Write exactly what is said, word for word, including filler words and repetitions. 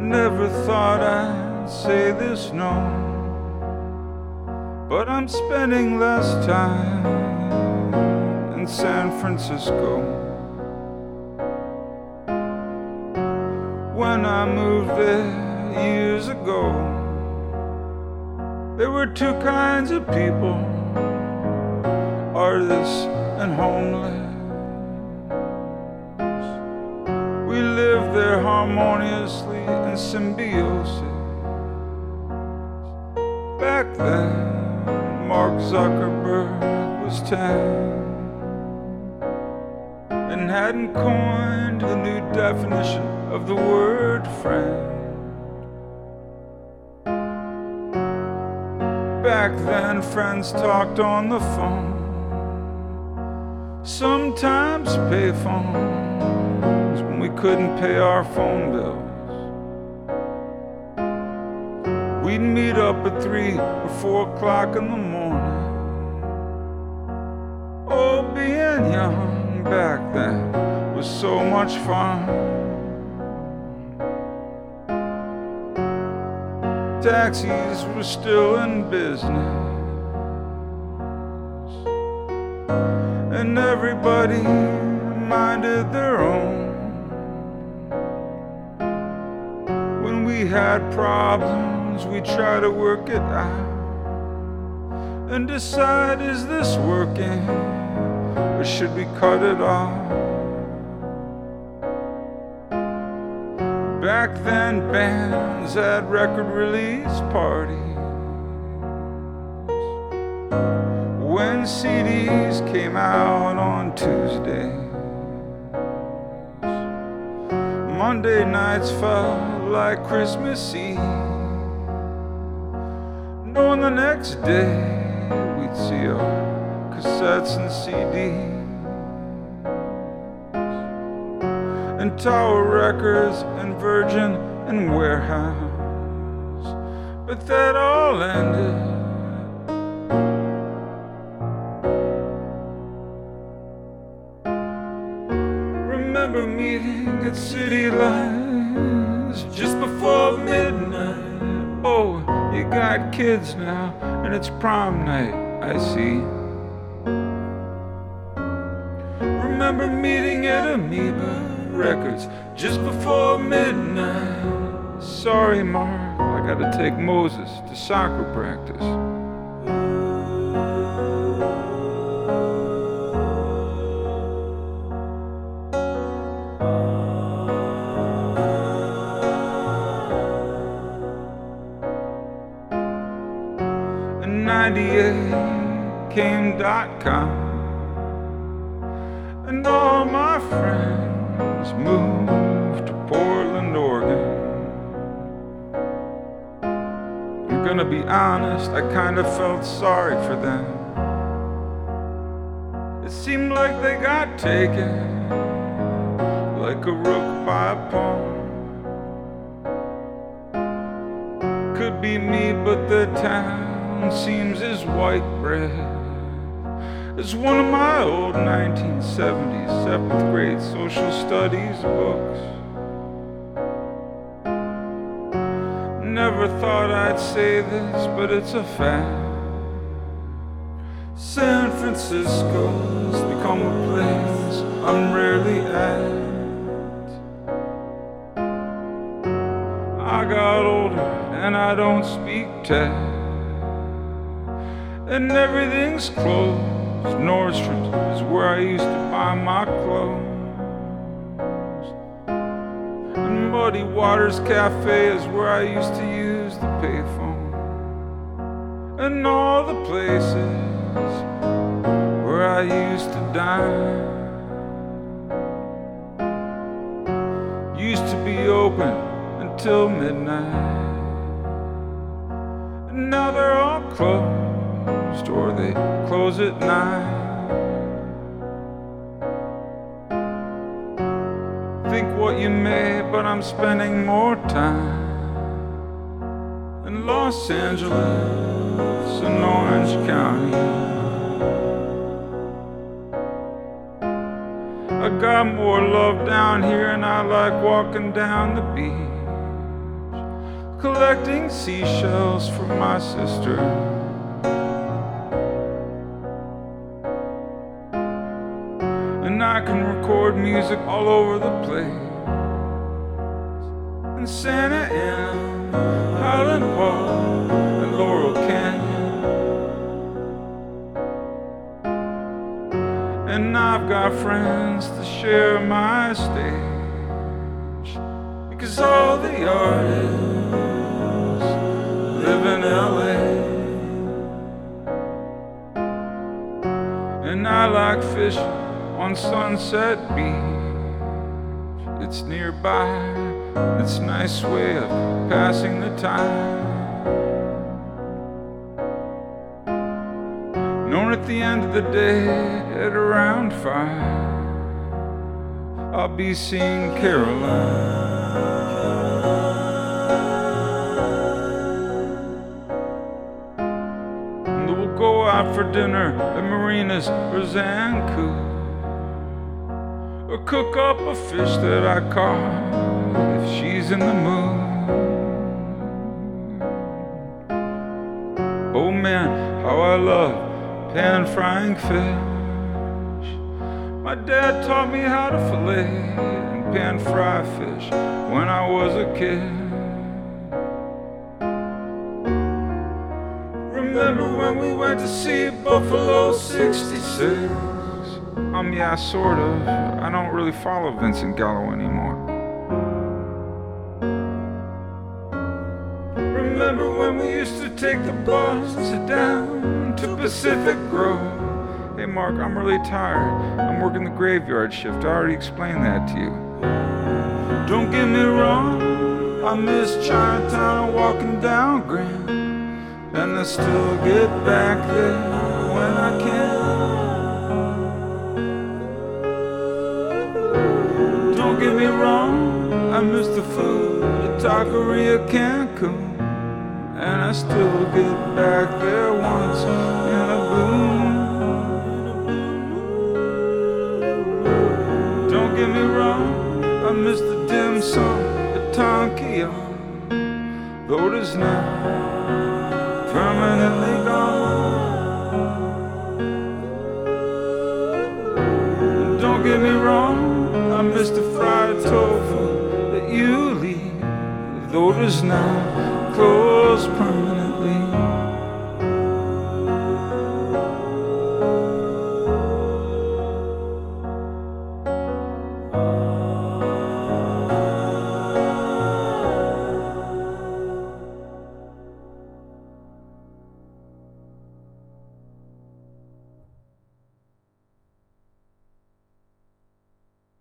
Never thought I'd say this, no, but I'm spending less time in San Francisco. When I moved there years ago, there were two kinds of people, artists and homeless. We lived there harmoniously in symbiosis. Back then, Mark Zuckerberg was ten and hadn't coined the new definition of the word friend. Back then, friends talked on the phone, sometimes payphones, when we couldn't pay our phone bills. We'd meet up at three or four o'clock in the morning. Oh, being young back then was so much fun. Taxis were still in business, and everybody minded their own. When we had problems, we try to work it out and decide, is this working or should we cut it off? Back then, bands had record release parties. When C Ds came out on Tuesdays, Monday nights felt like Christmas Eve, knowing the next day we'd see our cassettes and C Ds. And Tower Records and Virgin and Warehouse, but that all ended. Remember meeting at City Lights just before midnight. Oh, you got kids now and it's prom night, I see. Remember meeting at Amoeba Records just before midnight. Sorry, Mark, I gotta take Moses to soccer practice. In ninety-eight came dot com, and all my friends moved to Portland, Oregon. I'm gonna be honest, I kind of felt sorry for them. It seemed like they got taken like a rook by a pawn. Could be me, but the town seems as white bread as one of my old nineteen seventies seventh grade social studies books. Never thought I'd say this, but it's a fact. San Francisco's become a place I'm rarely at. I got older and I don't speak tech, and everything's closed. Nordstrom's is where I used to buy my clothes, and Muddy Waters Cafe is where I used to use the payphone, and all the places where I used to dine used to be open until midnight, and now they're all closed or they close at nine. Think what you may, but I'm spending more time in Los Angeles and Orange County. I got more love down here and I like walking down the beach. collecting seashells for my sister. And I can record music all over the place, in Santa Ana, Highland Park, and Laurel Canyon. And I've got friends to share my stage, because all the artists live in L A. And I like fishing on Sunset Beach. It's nearby, it's a nice way of passing the time. Known at the end of the day, at around five, I'll be seeing Caroline. And we'll go out for dinner at Marina's or Zanku, or cook up a fish that I caught if she's in the mood. Oh man, how I love pan frying fish. My dad taught me how to fillet and pan fry fish when I was a kid. Remember when we went to see Buffalo sixty-six? Um, yeah, sort of. I don't really follow Vincent Gallo anymore. Remember when we used to take the bus down to Pacific Grove? Hey Mark, I'm really tired. I'm working the graveyard shift. I already explained that to you. Don't get me wrong, I miss Chinatown and walking down Grand, and I still get back there when I can. Don't get me wrong, I miss the food at Taqueria Cancun, and I still get back there once in a blue moon. Don't get me wrong, I miss the dim sum at Tonkion, though it is now permanently gone. Don't get me wrong, I miss the fried tofu that you leave, though it is now closed permanently.